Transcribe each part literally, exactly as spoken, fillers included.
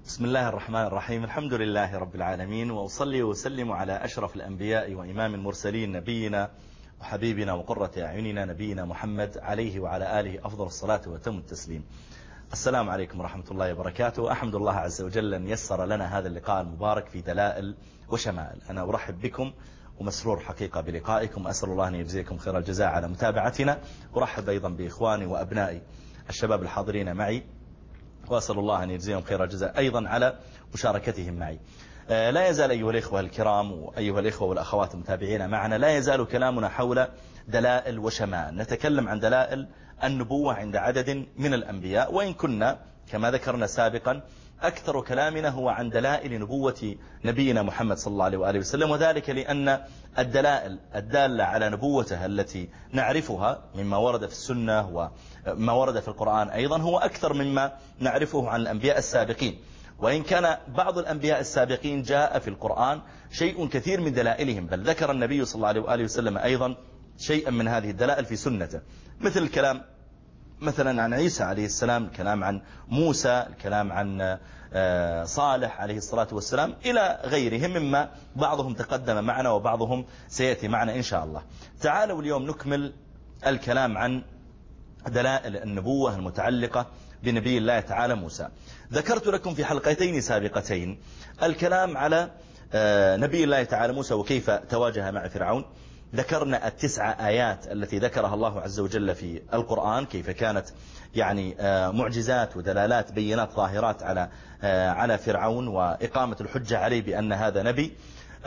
بسم الله الرحمن الرحيم. الحمد لله رب العالمين، وأصلي وسلم على أشرف الأنبياء وإمام المرسلين نبينا وحبيبنا وقرة أعيننا نبينا محمد عليه وعلى آله أفضل الصلاة وتم التسليم. السلام عليكم ورحمة الله وبركاته. أحمد الله عز وجل أن يسر لنا هذا اللقاء المبارك في دلائل وشمائل. أنا أرحب بكم ومسرور حقيقة بلقائكم، أسأل الله أن يجزيكم خير الجزاء على متابعتنا. أرحب أيضا بإخواني وأبنائي الشباب الحاضرين معي، وأسأل الله أن يجزيهم خير الجزاء أيضا على مشاركتهم معي. لا يزال أيها الإخوة الكرام وأيها الإخوة والأخوات المتابعين معنا، لا يزال كلامنا حول دلائل وشمائل. نتكلم عن دلائل النبوة عند عدد من الأنبياء، وإن كنا كما ذكرنا سابقا أكثر كلامنا هو عن دلائل نبوة نبينا محمد صلى الله عليه وآله وسلم، وذلك لأن الدلائل الدالة على نبوته التي نعرفها مما ورد في السنة وما ورد في القرآن أيضا هو أكثر مما نعرفه عن الأنبياء السابقين. وإن كان بعض الأنبياء السابقين جاء في القرآن شيء كثير من دلائلهم، بل ذكر النبي صلى الله عليه وآله وسلم أيضا شيئا من هذه الدلائل في سنته، مثل الكلام مثلا عن عيسى عليه السلام، الكلام عن موسى، الكلام عن صالح عليه الصلاة والسلام، إلى غيرهم مما بعضهم تقدم معنا وبعضهم سيأتي معنا إن شاء الله. تعالوا اليوم نكمل الكلام عن دلائل النبوة المتعلقة بنبي الله تعالى موسى. ذكرت لكم في حلقتين سابقتين الكلام على نبي الله تعالى موسى وكيف تواجه مع فرعون. ذكرنا التسع آيات التي ذكرها الله عز وجل في القرآن، كيف كانت يعني معجزات ودلالات بينات ظاهرات على على فرعون وإقامة الحجة عليه بأن هذا نبي.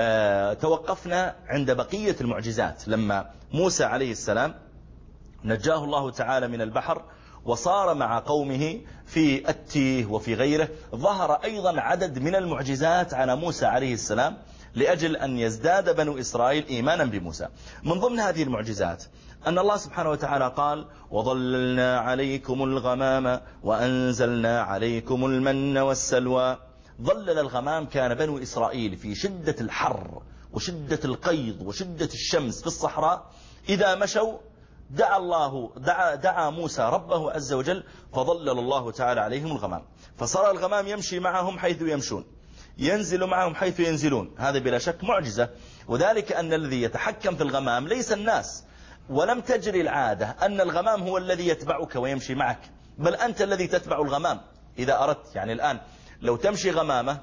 توقفنا عند بقية المعجزات لما موسى عليه السلام نجاه الله تعالى من البحر وصار مع قومه في التيه وفي غيره. ظهر أيضا عدد من المعجزات على موسى عليه السلام لأجل أن يزداد بنو إسرائيل إيمانا بموسى. من ضمن هذه المعجزات أن الله سبحانه وتعالى قال: وظللنا عليكم الغمام وأنزلنا عليكم المن والسلوى. ظلل الغمام، كان بنو إسرائيل في شدة الحر وشدة القيض وشدة الشمس في الصحراء، إذا مشوا دعا الله دعا, دعا موسى ربه عز وجل فظلل الله تعالى عليهم الغمام، فصار الغمام يمشي معهم حيث يمشون، ينزل معهم حيث ينزلون. هذا بلا شك معجزة، وذلك أن الذي يتحكم في الغمام ليس الناس، ولم تجري العادة أن الغمام هو الذي يتبعك ويمشي معك، بل أنت الذي تتبع الغمام إذا أردت. يعني الآن لو تمشي غمامة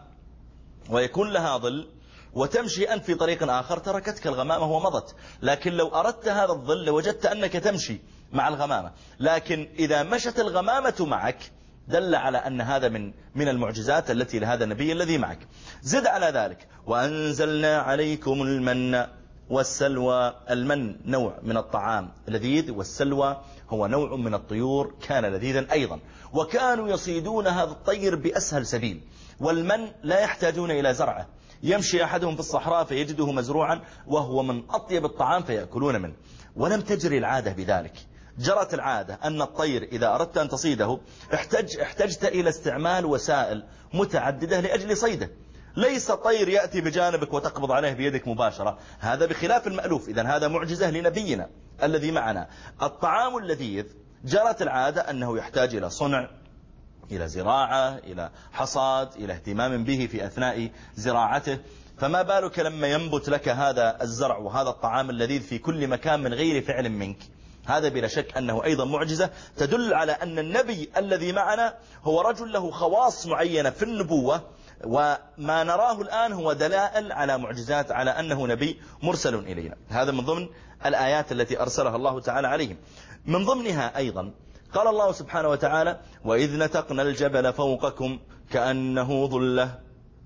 ويكون لها ظل وتمشي أنت في طريق آخر تركتك الغمامة ومضت، لكن لو أردت هذا الظل لوجدت أنك تمشي مع الغمامة. لكن إذا مشت الغمامة معك دل على أن هذا من من المعجزات التي لهذا النبي الذي معك. زد على ذلك: وأنزلنا عليكم المن والسلوى. المن نوع من الطعام لذيذ، والسلوى هو نوع من الطيور كان لذيذا أيضا، وكانوا يصيدون هذا الطير بأسهل سبيل. والمن لا يحتاجون إلى زرعه، يمشي أحدهم في الصحراء فيجده مزروعا وهو من أطيب الطعام فيأكلون منه. ولم تجري العادة بذلك، جرت العادة أن الطير إذا أردت أن تصيده احتج احتجت إلى استعمال وسائل متعددة لأجل صيده. ليس طير يأتي بجانبك وتقبض عليه بيدك مباشرة، هذا بخلاف المألوف. إذن هذا معجزة لنبينا الذي معنا. الطعام اللذيذ جرت العادة أنه يحتاج إلى صنع، إلى زراعة، إلى حصاد، إلى اهتمام به في أثناء زراعته. فما بالك لما ينبت لك هذا الزرع وهذا الطعام اللذيذ في كل مكان من غير فعل منك. هذا بلا شك أنه أيضا معجزة تدل على أن النبي الذي معنا هو رجل له خواص معينة في النبوة، وما نراه الآن هو دلائل على معجزات على أنه نبي مرسل إلينا. هذا من ضمن الآيات التي أرسلها الله تعالى عليهم. من ضمنها أيضا قال الله سبحانه وتعالى: وإذ نتقنا الجبل فوقكم كأنه ظلة.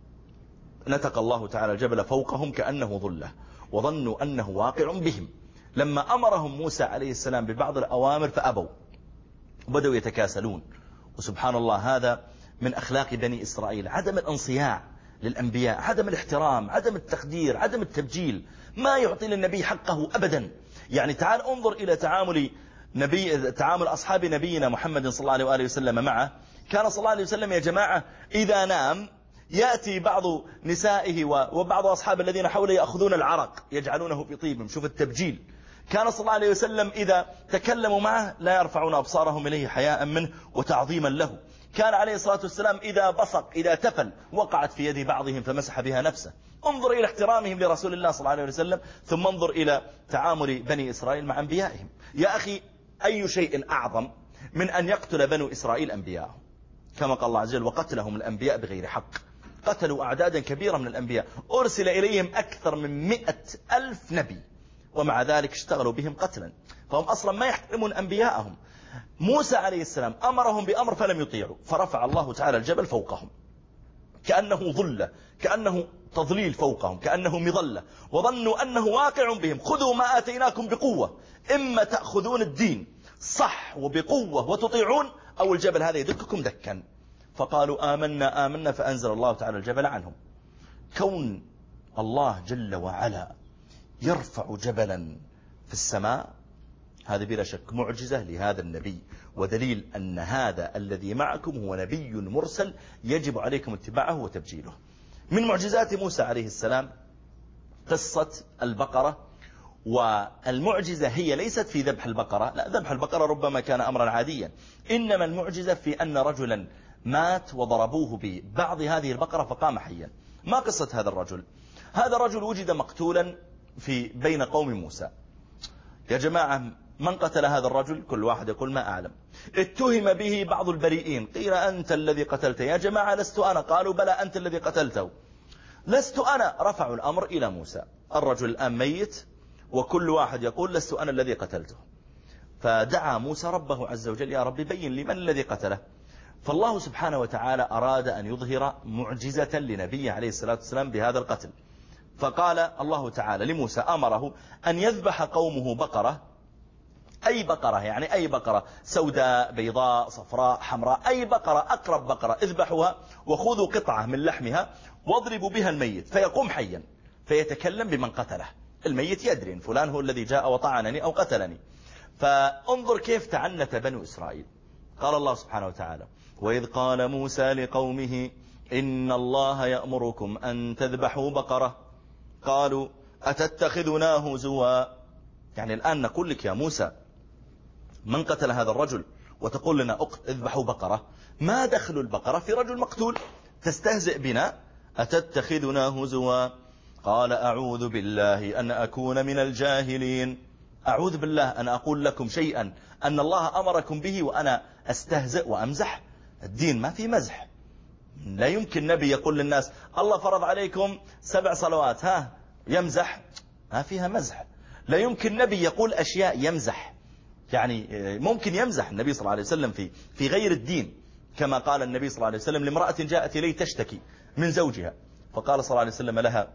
نتق الله تعالى الجبل فوقهم كأنه ظلة، وظنوا أنه واقع بهم. لما أمرهم موسى عليه السلام ببعض الأوامر فأبوا وبدأوا يتكاسلون. وسبحان الله، هذا من أخلاق بني إسرائيل، عدم الانصياع للأنبياء، عدم الاحترام، عدم التقدير، عدم التبجيل، ما يعطي للنبي حقه أبدا. يعني تعال انظر إلى تعامل نبي تعامل أصحاب نبينا محمد صلى الله عليه وآله وسلم معه. كان صلى الله عليه وسلم يا جماعة إذا نام يأتي بعض نسائه وبعض أصحاب الذين حوله يأخذون العرق يجعلونه في طيبهم. شوف التبجيل. كان صلى الله عليه وسلم إذا تكلموا معه لا يرفعون أبصارهم إليه حياء منه وتعظيما له. كان عليه الصلاة والسلام إذا بصق إذا تفل وقعت في يد بعضهم فمسح بها نفسه. انظر إلى احترامهم لرسول الله صلى الله عليه وسلم، ثم انظر إلى تعامل بني إسرائيل مع أنبيائهم. يا أخي أي شيء أعظم من أن يقتل بنو إسرائيل أنبياءهم، كما قال الله عز وجل وقتلهم الأنبياء بغير حق. قتلوا أعدادا كبيرة من الأنبياء، أرسل إليهم أكثر من مئة ألف نبي، ومع ذلك اشتغلوا بهم قتلا، فهم أصلا ما يحترمون أنبياءهم. موسى عليه السلام أمرهم بأمر فلم يطيعوا، فرفع الله تعالى الجبل فوقهم كأنه ظلة، كأنه تضليل فوقهم، كأنه مظلة، وظنوا أنه واقع بهم. خذوا ما آتيناكم بقوة، إما تأخذون الدين صح وبقوة وتطيعون، أو الجبل هذا يدككم دكا. فقالوا آمنا آمنا فأنزل الله تعالى الجبل عنهم. كون الله جل وعلا يرفع جبلا في السماء هذا بلا شك معجزة لهذا النبي، ودليل أن هذا الذي معكم هو نبي مرسل يجب عليكم اتباعه وتبجيله. من معجزات موسى عليه السلام قصة البقرة، والمعجزة هي ليست في ذبح البقرة، لا، ذبح البقرة ربما كان أمرا عاديا، إنما المعجزة في أن رجلا مات وضربوه ببعض هذه البقرة فقام حيا. ما قصة هذا الرجل؟ هذا الرجل وجد مقتولا في بين قوم موسى. يا جماعة من قتل هذا الرجل؟ كل واحد يقول ما أعلم. اتهم به بعض البريئين، قيل أنت الذي قتلته. يا جماعة لست أنا. قالوا بلى أنت الذي قتلته. لست أنا. رفعوا الأمر إلى موسى. الرجل الآن ميت وكل واحد يقول لست أنا الذي قتلته. فدعا موسى ربه عز وجل يا رب بين لي من الذي قتله. فالله سبحانه وتعالى أراد أن يظهر معجزة لنبيه عليه الصلاة والسلام بهذا القتل. فقال الله تعالى لموسى، أمره أن يذبح قومه بقرة، أي بقرة، يعني أي بقرة سوداء بيضاء صفراء حمراء، أي بقرة، أقرب بقرة اذبحوها وخذوا قطعة من لحمها واضربوا بها الميت فيقوم حيا فيتكلم بمن قتله. الميت يدري فلان هو الذي جاء وطعنني أو قتلني. فانظر كيف تعنت بنو إسرائيل. قال الله سبحانه وتعالى وإذ قال موسى لقومه إن الله يأمركم أن تذبحوا بقرة قالوا أتتخذنا هزوا. يعني الآن نقول لك يا موسى من قتل هذا الرجل وتقول لنا اذبحوا بقرة؟ ما دخل البقرة في رجل مقتول؟ تستهزئ بنا؟ أتتخذنا هزوا. قال أعوذ بالله أن أكون من الجاهلين. أعوذ بالله أن أقول لكم شيئا أن الله أمركم به وأنا أستهزئ وأمزح. الدين ما في مزح. لا يمكن نبي يقول للناس الله فرض عليكم سبع صلوات ها يمزح، ما فيها مزح. لا يمكن نبي يقول أشياء يمزح. يعني ممكن يمزح النبي صلى الله عليه وسلم في في غير الدين، كما قال النبي صلى الله عليه وسلم لامرأة جاءت إليه تشتكي من زوجها، فقال صلى الله عليه وسلم لها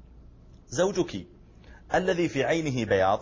زوجك الذي في عينه بياض.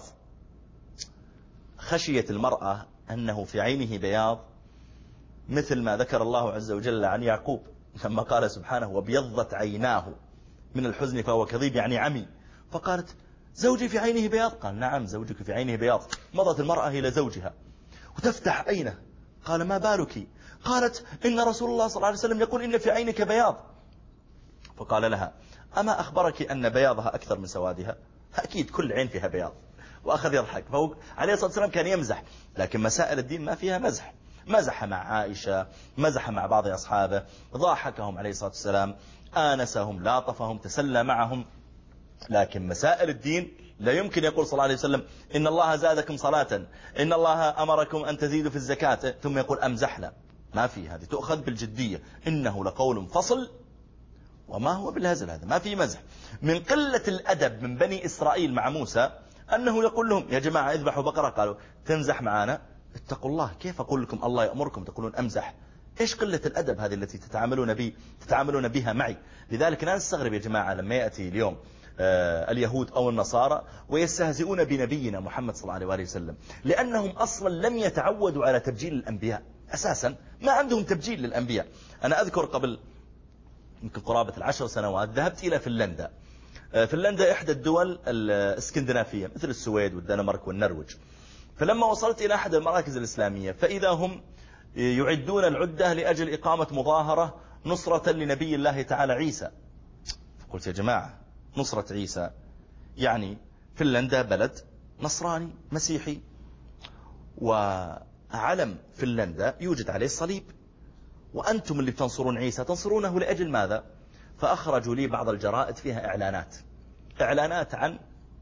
خشيت المرأة أنه في عينه بياض مثل ما ذكر الله عز وجل عن يعقوب لما قال سبحانه وبيضت عيناه من الحزن فهو كظيم، يعني عمي. فقالت زوجي في عينه بياض. قال نعم زوجك في عينه بياض. مضت المرأة إلى زوجها وتفتح عينه. قال ما بالك؟ قالت إن رسول الله صلى الله عليه وسلم يقول إن في عينك بياض. فقال لها أما أخبرك أن بياضها أكثر من سوادها؟ أكيد كل عين فيها بياض. وأخذ يضحك. فهو عليه الصلاة والسلام كان يمزح، لكن مسائل الدين ما فيها مزح. مزح مع عائشة، مزح مع بعض أصحابه، ضاحكهم عليه الصلاة والسلام، آنسهم، لاطفهم، تسلى معهم. لكن مسائل الدين لا يمكن يقول صلى الله عليه وسلم إن الله زادكم صلاة، إن الله أمركم أن تزيدوا في الزكاة، ثم يقول أمزحنا. ما في، هذه تؤخذ بالجدية. إنه لقول فصل وما هو بالهزل. هذا ما في مزح. من قلة الأدب من بني إسرائيل مع موسى أنه يقول لهم يا جماعة اذبحوا بقرة. قالوا تمزح معنا؟ اتقوا الله، كيف أقول لكم الله يأمركم تقولون أمزح؟ إيش قلة الأدب هذه التي تتعاملون بي تتعاملون بها معي؟ لذلك لا نستغرب يا جماعة لما يأتي اليوم آه اليهود أو النصارى ويستهزئون بنبينا محمد صلى الله عليه وسلم، لأنهم أصلا لم يتعودوا على تبجيل الأنبياء أساسا. ما عندهم تبجيل للأنبياء. أنا أذكر قبل يمكن قرابة العشر سنوات ذهبت إلى فنلندا. فنلندا إحدى الدول الاسكندنافية مثل السويد والدنمارك والنرويج. فلما وصلت إلى أحد المراكز الإسلامية فإذا هم يعدون العدة لأجل إقامة مظاهرة نصرة لنبي الله تعالى عيسى. فقلت يا جماعة نصرة عيسى يعني فنلندا بلد نصراني مسيحي، وعلم فنلندا يوجد عليه الصليب، وأنتم اللي بتنصرون عيسى تنصرونه لأجل ماذا؟ فأخرجوا لي بعض الجرائد فيها إعلانات إعلانات عن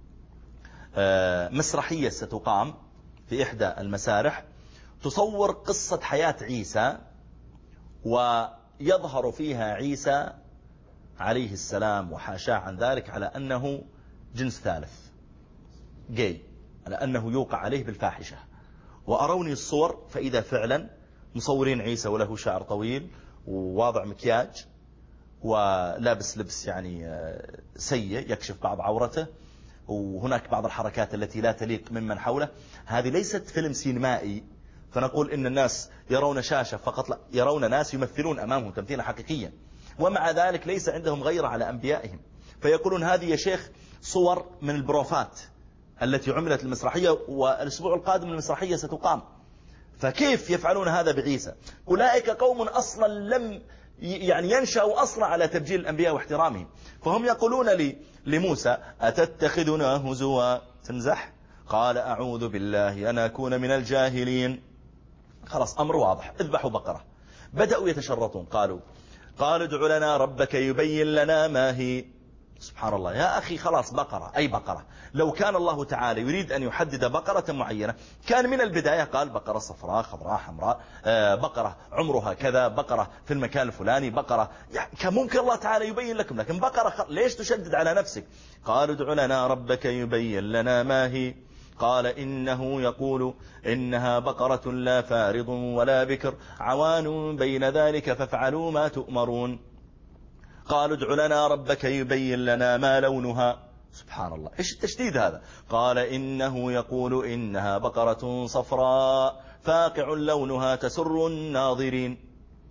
مسرحية ستقام في إحدى المسارح تصور قصة حياة عيسى، ويظهر فيها عيسى عليه السلام وحاشاه عن ذلك على أنه جنس ثالث جاي، على أنه يوقع عليه بالفاحشة. وأروني الصور فإذا فعلا مصورين عيسى وله شعر طويل وواضع مكياج ولابس لبس يعني سيء يكشف بعض عورته، وهناك بعض الحركات التي لا تليق ممن حوله. هذه ليست فيلم سينمائي فنقول إن الناس يرون شاشة فقط، لا، يرون ناس يمثلون أمامهم تمثيلا حقيقيا، ومع ذلك ليس عندهم غير على أنبيائهم. فيقولون هذه يا شيخ صور من البروفات التي عملت المسرحية، والأسبوع القادم المسرحية ستقام، فكيف يفعلون هذا بعيسى؟ أولئك قوم أصلا لم يعني ينشأوا أصلا على تبجيل الأنبياء واحترامهم. فهم يقولون لي لموسى أتتخذنا هزوا تمزح؟ قال أعوذ بالله أن أكون من الجاهلين. خلاص أمر واضح، اذبحوا بقرة. بدأوا يتشرطون، قالوا قالوا ادع لنا ربك يبين لنا ما هي. سبحان الله يا أخي، خلاص بقرة أي بقرة. لو كان الله تعالى يريد أن يحدد بقرة معينة كان من البداية قال بقرة صفراء خضراء حمراء، بقرة عمرها كذا، بقرة في المكان الفلاني، بقرة يعني كان ممكن الله تعالى يبين لكم، لكن بقرة خ... ليش تشدد على نفسك؟ قالوا ادع لنا ربك يبين لنا ما هي. قال إنه يقول إنها بقرة لا فارض ولا بكر عوان بين ذلك فافعلوا ما تؤمرون. قالوا ادع لنا ربك يبين لنا ما لونها. سبحان الله، إيش التشديد هذا؟ قال إنه يقول إنها بقرة صفراء فاقع لونها تسر الناظرين.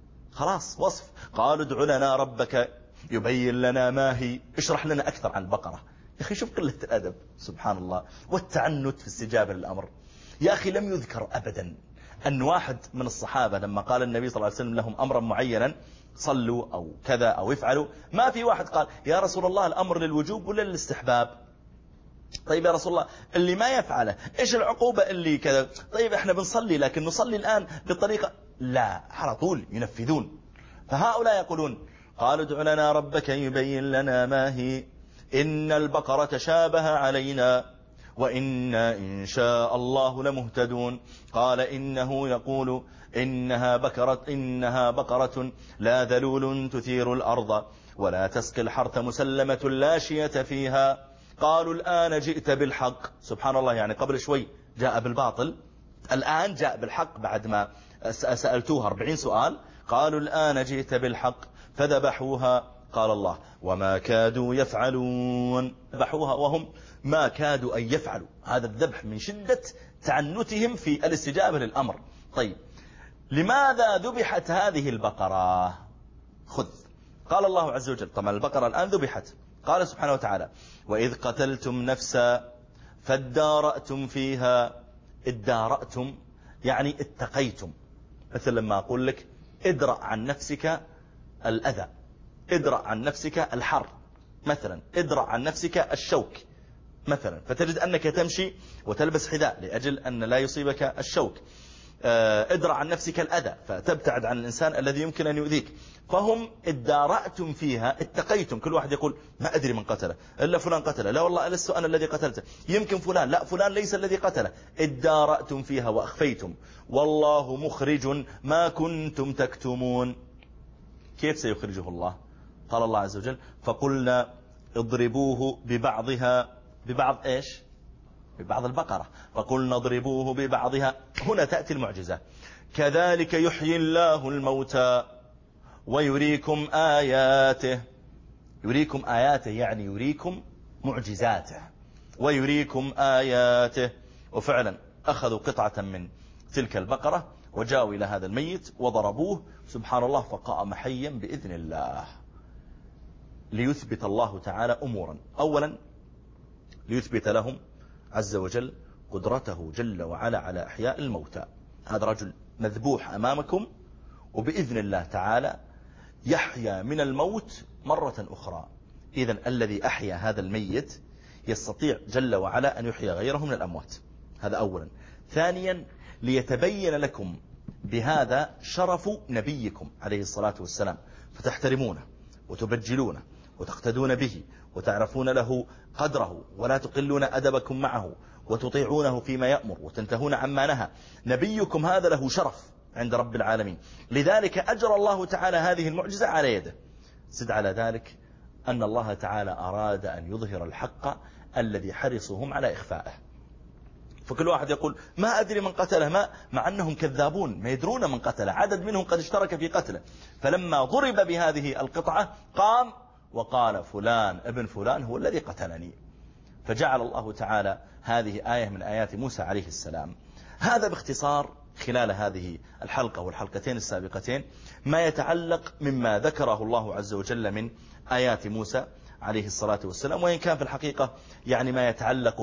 خلاص وصف. قالوا ادع لنا ربك يبين لنا ما هي، اشرح لنا أكثر عن البقرة. يا أخي شوف قلة الأدب، سبحان الله، والتعنت في استجابة للأمر. يا أخي لم يذكر أبدا أن واحد من الصحابة لما قال النبي صلى الله عليه وسلم لهم أمرا معينا صلوا أو كذا أو يفعلوا، ما في واحد قال يا رسول الله الأمر للوجوب ولا للاستحباب؟ طيب يا رسول الله اللي ما يفعله إيش العقوبة اللي كذا؟ طيب إحنا بنصلي لكن نصلي الآن بطريقة، لا، على طول ينفذون. فهؤلاء يقولون قالوا ادع لنا ربك يبين لنا ما هي إن البقرة شابه علينا وإنا إن شاء الله لمهتدون. قال إنه يقول إنها بقرة إنها بقرة لا ذلول تثير الأرض ولا تسقي الحرث مسلمة لا شية فيها. قالوا الآن جئت بالحق. سبحان الله، يعني قبل شوي جاء بالباطل، الآن جاء بالحق بعد ما سألتوها أربعين سؤال. قالوا الآن جئت بالحق فذبحوها. قال الله وما كادوا يفعلون، ذبحوها وهم ما كادوا أن يفعلوا. هذا الذبح من شدة تعنتهم في الاستجابة للأمر. طيب لماذا ذبحت هذه البقرة؟ خذ. قال الله عز وجل، طبعا البقرة الآن ذبحت، قال سبحانه وتعالى وإذ قتلتم نفسا فادارأتم فيها. ادارأتم يعني اتقيتم، مثل لما أقول لك ادرأ عن نفسك الأذى، ادرأ عن نفسك الحر مثلا، ادرأ عن نفسك الشوك مثلا، فتجد أنك تمشي وتلبس حذاء لأجل أن لا يصيبك الشوك. ادرأ عن نفسك الأذى فتبتعد عن الإنسان الذي يمكن أن يؤذيك. فهم ادارأتم فيها، اتقيتم. كل واحد يقول ما أدري من قتله إلا فلان قتله، لا والله لست أنا الذي قتلته، يمكن فلان، لا فلان ليس الذي قتله. ادارأتم فيها وأخفيتم والله مخرج ما كنتم تكتمون. كيف سيخرجه الله؟ قال الله عز وجل فقلنا اضربوه ببعضها. ببعض إيش؟ ببعض البقرة. فقلنا اضربوه ببعضها. هنا تأتي المعجزة. كذلك يحيي الله الموتى ويريكم آياته. يريكم آياته يعني يريكم معجزاته ويريكم آياته. وفعلا أخذوا قطعة من تلك البقرة وجاءوا إلى هذا الميت وضربوه، سبحان الله، فقام حيا بإذن الله. ليثبت الله تعالى أمورا. أولا ليثبت لهم عز وجل قدرته جل وعلا على إحياء الموتى. هذا رجل مذبوح أمامكم وبإذن الله تعالى يحيا من الموت مرة أخرى. إذن الذي أحيا هذا الميت يستطيع جل وعلا أن يحيي غيره من الأموات. هذا أولا. ثانيا ليتبين لكم بهذا شرف نبيكم عليه الصلاة والسلام، فتحترمونه وتبجلونه وتقتدون به وتعرفون له قدره ولا تقلون أدبكم معه وتطيعونه فيما يأمر وتنتهون عما نهى. نبيكم هذا له شرف عند رب العالمين، لذلك أجرى الله تعالى هذه المعجزة على يده. زد على ذلك أن الله تعالى أراد أن يظهر الحق الذي حرصهم على إخفائه. فكل واحد يقول ما أدري من قتله، ما مع أنهم كذابون ما يدرون من قتله، عدد منهم قد اشترك في قتله. فلما ضرب بهذه القطعة قام وقال فلان ابن فلان هو الذي قتلني. فجعل الله تعالى هذه آية من آيات موسى عليه السلام. هذا باختصار خلال هذه الحلقة والحلقتين السابقتين ما يتعلق مما ذكره الله عز وجل من آيات موسى عليه الصلاة والسلام، وإن كان في الحقيقة يعني ما يتعلق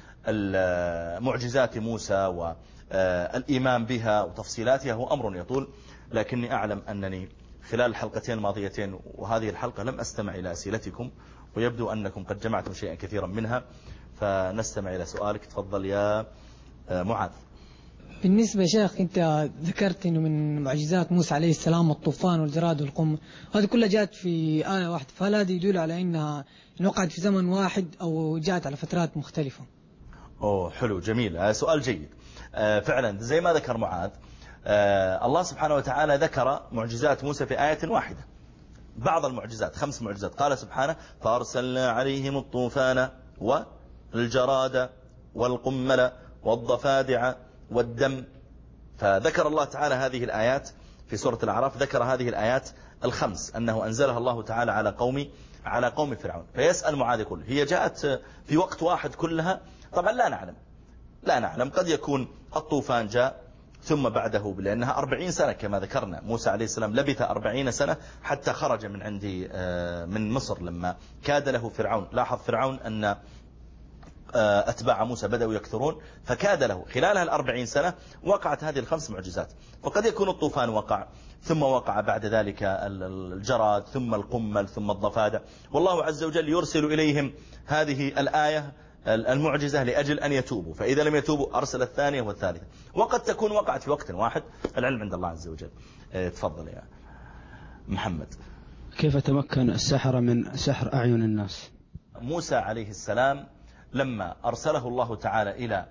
بمعجزات موسى والإيمان بها وتفصيلاتها هو أمر يطول، لكني أعلم أنني خلال الحلقتين الماضيتين وهذه الحلقة لم أستمع إلى أسئلتكم، ويبدو أنكم قد جمعتم شيئا كثيرا منها، فنستمع إلى سؤالك. تفضل يا معاذ. بالنسبة يا شيخ، أنت ذكرت أنه من معجزات موسى عليه السلام الطوفان والجراد والقمل، هذه كلها جاءت في آية واحدة، فهل هذا يدل على أنها وقعت في زمن واحد أو جاءت على فترات مختلفة؟ أوه حلو جميل، سؤال جيد. آه فعلا زي ما ذكر معاذ، آه الله سبحانه وتعالى ذكر معجزات موسى في آية واحدة. بعض المعجزات خمس معجزات قال سبحانه فأرسلنا عليهم الطوفان والجراد والقمل والضفادع والدم. فذكر الله تعالى هذه الآيات في سورة الأعراف، ذكر هذه الآيات الخمس أنه أنزلها الله تعالى على قوم على قوم فرعون. فيسأل معاذ يقول هي جاءت في وقت واحد كلها؟ طبعا لا نعلم لا نعلم قد يكون الطوفان جاء ثم بعده، لأنها أربعين سنة كما ذكرنا. موسى عليه السلام لبث أربعين سنة حتى خرج من عندي من مصر لما كاد له فرعون. لاحظ فرعون أن أتباع موسى بدأوا يكثرون، فكاد له خلالها الأربعين سنة وقعت هذه الخمس معجزات. فقد يكون الطوفان وقع ثم وقع بعد ذلك الجراد ثم القمل ثم الضفادع، والله عز وجل يرسل إليهم هذه الآية المعجزة لأجل أن يتوبوا، فإذا لم يتوبوا أرسل الثانية والثالثة، وقد تكون وقعت في وقت واحد، العلم عند الله عز وجل. تفضل يا محمد. كيف تمكن السحرة من سحر أعين الناس؟ موسى عليه السلام لما أرسله الله تعالى إلى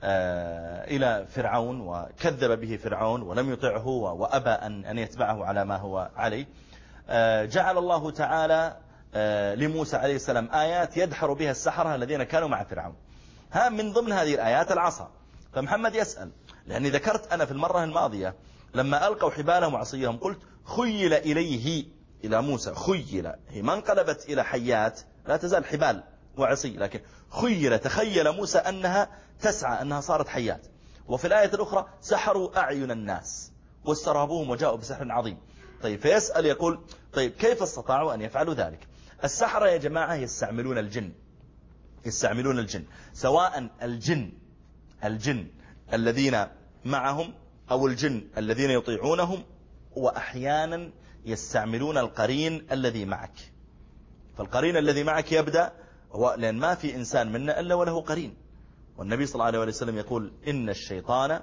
إلى فرعون وكذب به فرعون ولم يطعه وأبى أن يتبعه على ما هو عليه، جعل الله تعالى لموسى عليه السلام آيات يدحر بها السحرة الذين كانوا مع فرعون. ها من ضمن هذه الآيات العصا. فمحمد يسأل، لأني ذكرت أنا في المرة الماضية لما ألقوا حبالهم وعصيهم قلت خيل إليه إلى موسى، خيل هي ما انقلبت إلى حيات، لا تزال حبال وعصي، لكن خيل تخيل موسى أنها تسعى، أنها صارت حيات. وفي الآية الأخرى سحروا أعين الناس واسترهبوهم وجاءوا بسحر عظيم. طيب فيسأل يقول طيب كيف استطاعوا أن يفعلوا ذلك؟ السحرة يا جماعة يستعملون الجن، يستعملون الجن، سواء الجن الجن الذين معهم أو الجن الذين يطيعونهم، وأحيانا يستعملون القرين الذي معك. فالقرين الذي معك يبدأ هو، لأن ما في إنسان منا إلا وله قرين، والنبي صلى الله عليه وسلم يقول إن الشيطان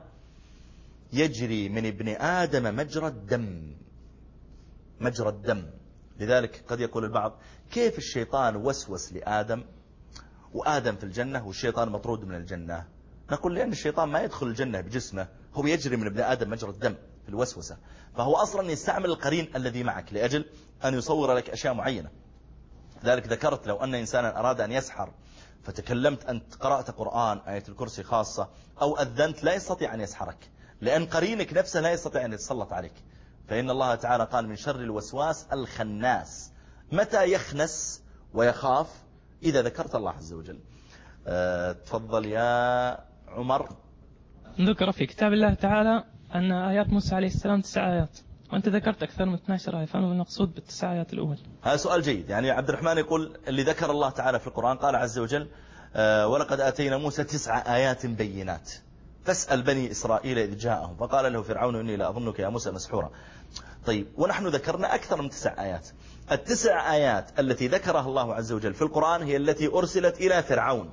يجري من ابن آدم مجرى الدم، مجرى الدم. لذلك قد يقول البعض كيف الشيطان وسوس لآدم وآدم في الجنة والشيطان مطرود من الجنة؟ نقول لأن الشيطان ما يدخل الجنة بجسمه، هو يجري من ابن آدم مجرى الدم في الوسوسة، فهو أصلا يستعمل القرين الذي معك لأجل أن يصور لك أشياء معينة. ذلك ذكرت لو أن إنسانا أراد أن يسحر فتكلمت أنت قرأت قرآن آية الكرسي خاصة أو أذنت لا يستطيع أن يسحرك، لأن قرينك نفسه لا يستطيع أن يتسلط عليك. فإن الله تعالى قال من شر الوسواس الخناس. متى يخنس ويخاف؟ إذا ذكرت الله عز وجل. أه تفضل يا عمر. ذكر في كتاب الله تعالى أن آيات موسى عليه السلام تسع آيات، وأنت ذكرت أكثر من اثنتي عشرة آية، فأنا المقصود بالتسع آيات الأول. هذا سؤال جيد. يعني عبد الرحمن يقول اللي ذكر الله تعالى في القرآن قال عز وجل أه ولقد آتينا موسى تسع آيات بينات فاسأل بني إسرائيل إذ جاءهم فقال له فرعون إني لأظنك يا موسى مسحورا. طيب ونحن ذكرنا أكثر من تسع آيات. التسع آيات التي ذكرها الله عز وجل في القرآن هي التي أرسلت إلى فرعون،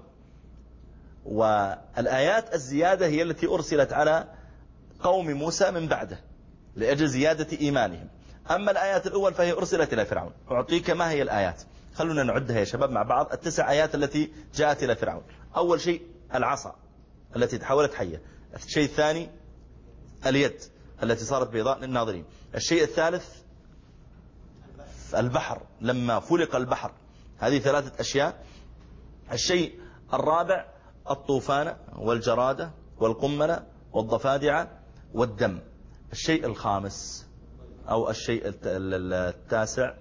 والآيات الزيادة هي التي أرسلت على قوم موسى من بعده. لأجل زيادة إيمانهم. أما الآيات الأول فهي أرسلت إلى فرعون. أعطيك ما هي الآيات، خلونا نعدها يا شباب مع بعض، التسع آيات التي جاءت إلى فرعون. أول شيء العصا التي تحولت حية. الشيء الثاني اليد التي صارت بيضاء للناظرين. الشيء الثالث البحر لما فلق البحر. هذه ثلاثة أشياء. الشيء الرابع الطوفان والجرادة والقمل والضفادع والدم. الشيء الخامس أو الشيء التاسع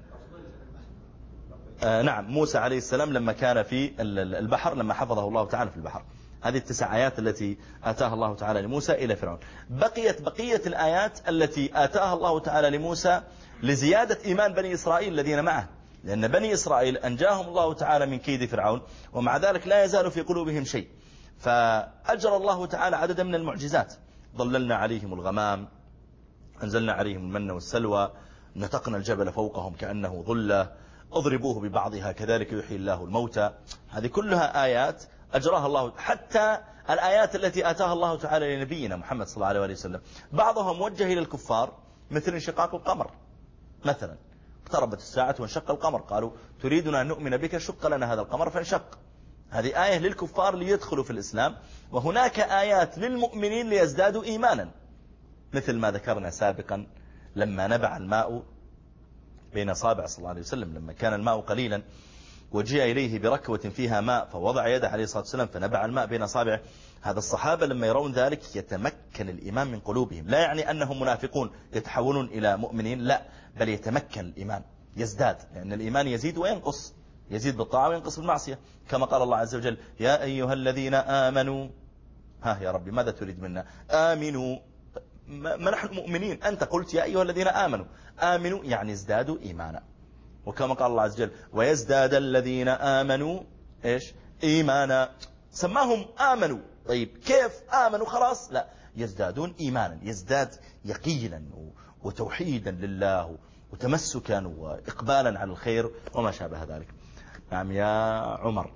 آه نعم موسى عليه السلام لما كان في البحر، لما حفظه الله تعالى في البحر. هذه التسع آيات التي آتاها الله تعالى لموسى إلى فرعون. بقيت بقية الآيات التي آتاها الله تعالى لموسى لزيادة إيمان بني إسرائيل الذين معه، لأن بني إسرائيل أنجاهم الله تعالى من كيد فرعون، ومع ذلك لا يزال في قلوبهم شيء، فأجرى الله تعالى عددا من المعجزات. ظللنا عليهم الغمام، أنزلنا عليهم المن والسلوى، نتقنا الجبل فوقهم كأنه ظلة، اضربوه ببعضها كذلك يحيي الله الموتى. هذه كلها آيات أجراها الله. حتى الآيات التي آتاها الله تعالى لنبينا محمد صلى الله عليه وسلم بعضها موجه إلى الكفار، مثل انشقاق القمر مثلا، اقتربت الساعة وانشق القمر، قالوا تريدنا أن نؤمن بك شق لنا هذا القمر فانشق. هذه آية للكفار ليدخلوا في الإسلام، وهناك آيات للمؤمنين ليزدادوا إيمانا، مثل ما ذكرنا سابقا لما نبع الماء بين أصابع صلى الله عليه وسلم، لما كان الماء قليلا وجاء إليه بركوة فيها ماء فوضع يده عليه الصلاة والسلام فنبع الماء بين أصابعه. هذا الصحابة لما يرون ذلك يتمكن الإيمان من قلوبهم، لا يعني أنهم منافقون يتحولون إلى مؤمنين، لا، بل يتمكن الإيمان يزداد، لأن الإيمان يزيد وينقص، يزيد بالطاعة وينقص بالمعصية، كما قال الله عز وجل يا أيها الذين آمنوا. ها يا ربي ماذا تريد منا؟ آمنوا، ما نحن مؤمنين، أنت قلت يا أيها الذين آمنوا، آمنوا يعني ازدادوا إيمانا. وكما قال الله عز وجل ويزداد الذين آمنوا إيش؟ إيمانا، سماهم آمنوا. طيب كيف آمنوا خلاص؟ لا، يزدادون إيمانا، يزداد يقينا وتوحيدا لله وتمسكا وإقبالا على الخير وما شابه ذلك. نعم يا عمر.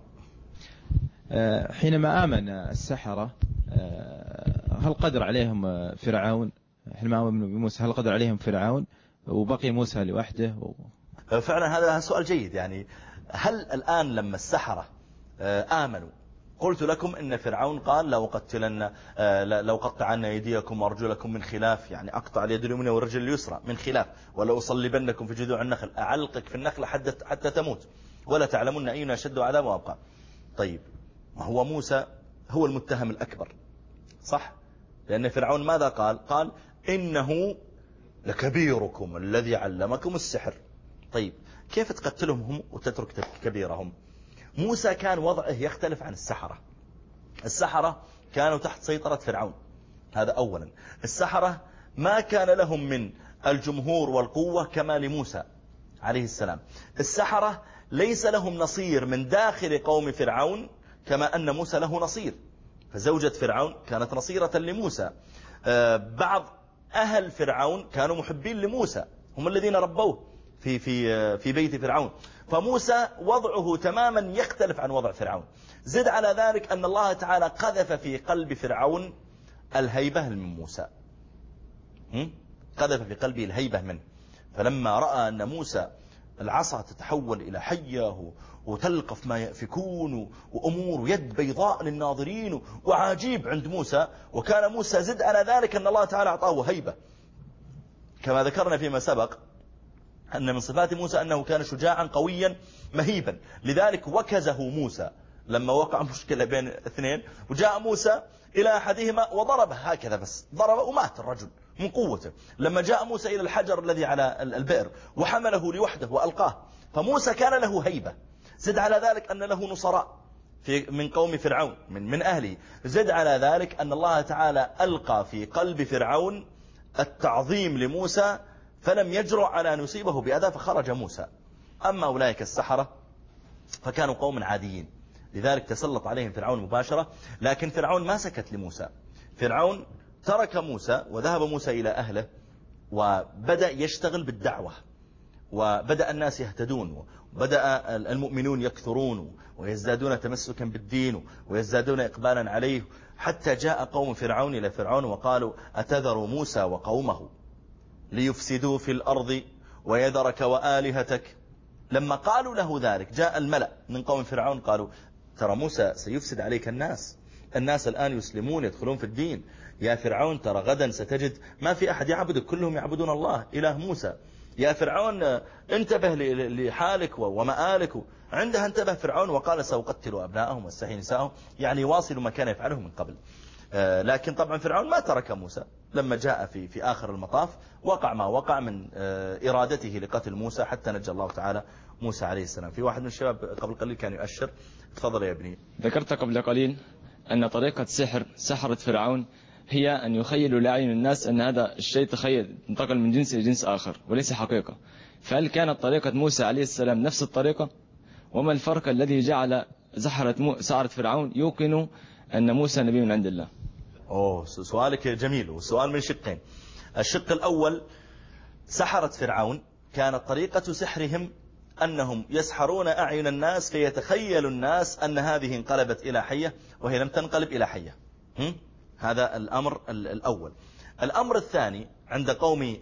حينما آمن السحرة هل قدر عليهم فرعون؟ حينما آمنوا بموسى هل قدر عليهم فرعون وبقي موسى لوحده؟ فعلا هذا سؤال جيد. يعني هل الآن لما السحرة آمنوا، قلت لكم إن فرعون قال لو قتلن لو قطعن أيديكم وأرجلكم من خلاف، يعني أقطع اليد اليمنى والرجل اليسرى من خلاف، ولا أصلبنكم في جذوع النخل، أعلقك في النخل حتى حتى تموت، ولا تعلمون أينا أشد عذابا وأبقى. طيب ما هو موسى هو المتهم الأكبر صح؟ لأن فرعون ماذا قال؟ قال إنه لكبيركم الذي علمكم السحر. طيب كيف تقتلهم هم وتترك كبيرهم؟ موسى كان وضعه يختلف عن السحرة. السحرة كانوا تحت سيطرة فرعون، هذا أولا. السحرة ما كان لهم من الجمهور والقوة كما لموسى عليه السلام. السحرة ليس لهم نصير من داخل قوم فرعون كما أن موسى له نصير، فزوجة فرعون كانت نصيرة لموسى. بعض أهل فرعون كانوا محبين لموسى، هم الذين ربوه في في في بيت فرعون، فموسى وضعه تماما يختلف عن وضع فرعون. زد على ذلك أن الله تعالى قذف في قلب فرعون الهيبة من موسى، قذف في قلبه الهيبة منه، فلما رأى أن موسى العصا تتحول إلى حية وتلقف ما يأفكون وأمور يد بيضاء للناظرين وعجيب عند موسى، وكان موسى زد على ذلك أن الله تعالى أعطاه هيبة، كما ذكرنا فيما سبق أن من صفات موسى أنه كان شجاعا قويا مهيبا، لذلك وكزه موسى لما وقع مشكلة بين اثنين، وجاء موسى إلى أحدهما وضربه هكذا، بس ضربه ومات الرجل من قوته. لما جاء موسى إلى الحجر الذي على البئر وحمله لوحده وألقاه، فموسى كان له هيبة. زد على ذلك أن له نصراء في من قوم فرعون من من أهله. زد على ذلك أن الله تعالى ألقى في قلب فرعون التعظيم لموسى، فلم يجرؤ على أن يصيبه بأذى فخرج موسى. أما أولئك السحرة فكانوا قوم عاديين، لذلك تسلط عليهم فرعون مباشرة. لكن فرعون ما سكت لموسى، فرعون ترك موسى وذهب موسى إلى أهله وبدأ يشتغل بالدعوة، وبدأ الناس يهتدون، وبدأ المؤمنون يكثرون ويزدادون تمسكا بالدين ويزدادون إقبالا عليه، حتى جاء قوم فرعون إلى فرعون وقالوا أتذر موسى وقومه ليفسدوا في الأرض ويذرك وآلهتك. لما قالوا له ذلك جاء الملأ من قوم فرعون قالوا ترى موسى سيفسد عليك الناس، الناس الآن يسلمون يدخلون في الدين، يا فرعون ترى غدا ستجد ما في أحد يعبدك، كلهم يعبدون الله إله موسى، يا فرعون انتبه لحالك ومآلك. عندها انتبه فرعون وقال سأقتل أبناءهم واستحيي نساءهم، يعني يواصل ما كان يفعله من قبل. لكن طبعا فرعون ما ترك موسى، لما جاء في في آخر المطاف وقع ما وقع من إرادته لقتل موسى حتى نجى الله تعالى موسى عليه السلام. في واحد من الشباب قبل قليل كان يؤشر، تفضل يا ابني. ذكرت قبل قليل أن طريقة سحر سحرة فرعون هي أن يخيلوا لأعين الناس أن هذا الشيء تخيل انتقل من جنس إلى جنس آخر وليس حقيقة. فهل كانت طريقة موسى عليه السلام نفس الطريقة؟ وما الفرق الذي جعل سحرة سحرة فرعون يوقنوا أن موسى نبي من عند الله؟ أوه سؤالك جميل، والسؤال من شقين. الشق الأول، سحرة فرعون كانت طريقة سحرهم أنهم يسحرون أعين الناس فيتخيل الناس أن هذه انقلبت إلى حية وهي لم تنقلب إلى حية. هذا الأمر الأول. الأمر الثاني عند قومي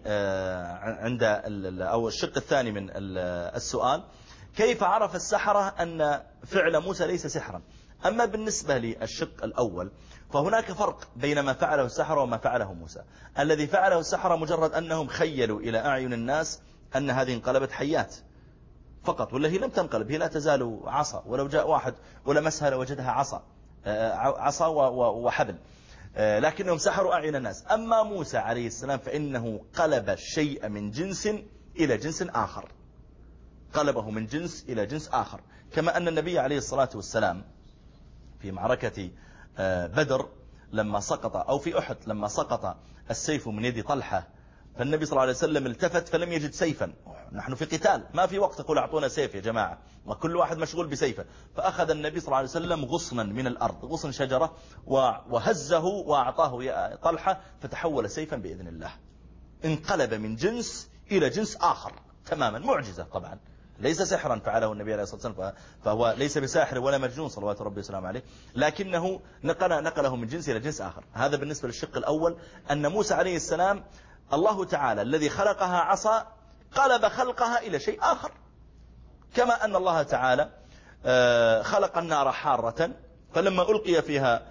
عند أو الشق الثاني من السؤال، كيف عرف السحرة أن فعل موسى ليس سحرا؟ أما بالنسبة للشق الأول فهناك فرق بين ما فعله السحرة وما فعله موسى. الذي فعله السحرة مجرد أنهم خيلوا إلى أعين الناس أن هذه انقلبت حيات فقط، ولا هي لم تنقلب، هي لا تزال عصا، ولو جاء واحد ولمسها لوجدها عصا عصا وحبل، لكنهم سحروا أعين الناس. أما موسى عليه السلام فإنه قلب الشيء من جنس إلى جنس آخر، قلبه من جنس إلى جنس آخر، كما أن النبي عليه الصلاة والسلام في معركة بدر لما سقط، أو في أحد لما سقط السيف من يد طلحة، فالنبي صلى الله عليه وسلم التفت فلم يجد سيفا، نحن في قتال ما في وقت تقول أعطونا سيف يا جماعة، ما كل واحد مشغول بسيفه. فأخذ النبي صلى الله عليه وسلم غصنا من الأرض، غصن شجرة، وهزه وأعطاه طلحة فتحول سيفا بإذن الله، انقلب من جنس إلى جنس آخر تماما. معجزة طبعا، ليس سحرا فعله النبي عليه الصلاة والسلام، فهو ليس بساحر ولا مجنون صلوات ربي وسلامه عليه، لكنه نقل نقله من جنس إلى جنس آخر. هذا بالنسبة للشق الأول، أن موسى عليه السلام الله تعالى الذي خلقها عصا قلب خلقها إلى شيء آخر، كما أن الله تعالى خلق النار حارة فلما ألقي فيها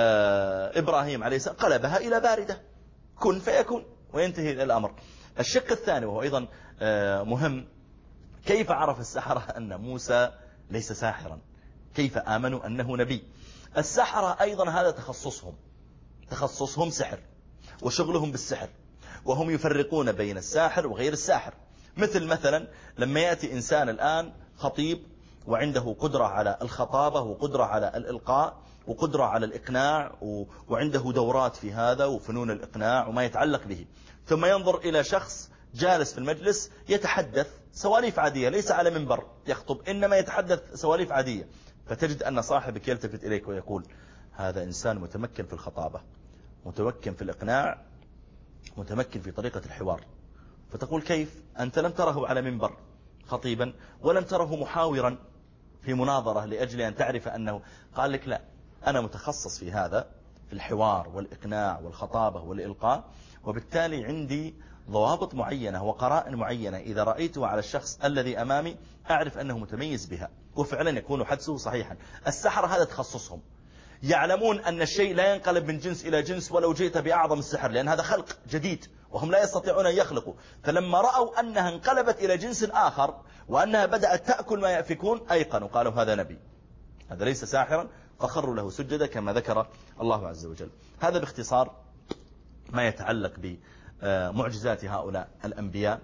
إبراهيم عليه السلام قلبها إلى باردة، كن فيكون وينتهي الأمر. الشق الثاني وهو أيضا مهم، كيف عرف السحرة أن موسى ليس ساحرا؟ كيف آمنوا أنه نبي؟ السحرة أيضا هذا تخصصهم، تخصصهم سحر وشغلهم بالسحر، وهم يفرقون بين الساحر وغير الساحر. مثل مثلا لما يأتي إنسان الآن خطيب وعنده قدرة على الخطابة وقدرة على الإلقاء وقدرة على الإقناع وعنده دورات في هذا وفنون الإقناع وما يتعلق به، ثم ينظر إلى شخص جالس في المجلس يتحدث سواليف عادية، ليس على منبر يخطب، إنما يتحدث سواليف عادية، فتجد أن صاحبك يلتفت إليك ويقول هذا إنسان متمكن في الخطابة، متمكن في الإقناع، متمكن في طريقة الحوار. فتقول كيف؟ أنت لم تره على منبر خطيبا ولم تره محاورا في مناظرة لأجل أن تعرف أنه، قال لك لا، أنا متخصص في هذا، في الحوار والإقناع والخطابة والإلقاء، وبالتالي عندي ضوابط معينة وقرائن معينة إذا رأيته على الشخص الذي أمامي أعرف أنه متميز بها، وفعلا يكون حدسه صحيحا. السحرة هذا تخصصهم، يعلمون أن الشيء لا ينقلب من جنس إلى جنس ولو جئت بأعظم السحر، لأن هذا خلق جديد وهم لا يستطيعون أن يخلقوا. فلما رأوا أنها انقلبت إلى جنس آخر وأنها بدأت تأكل ما يأفكون أيقنوا، قالوا هذا نبي، هذا ليس ساحرا، فخروا له سجدا كما ذكر الله عز وجل. هذا باختصار ما يتعلق بمعجزات هؤلاء الأنبياء،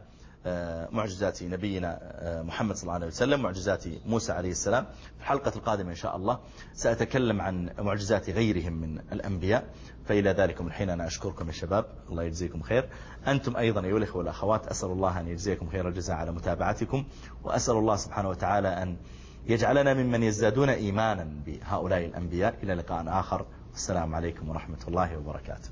معجزات نبينا محمد صلى الله عليه وسلم، معجزات موسى عليه السلام. في الحلقة القادمة إن شاء الله سأتكلم عن معجزات غيرهم من الأنبياء. فإلى ذلكم الحين أنا أشكركم يا شباب، الله يجزيكم خير. أنتم أيضا أيها الأخوة والأخوات أسأل الله أن يجزيكم خير الجزاء على متابعتكم، وأسأل الله سبحانه وتعالى أن يجعلنا ممن يزدادون إيمانا بهؤلاء الأنبياء. إلى لقاء آخر، والسلام عليكم ورحمة الله وبركاته.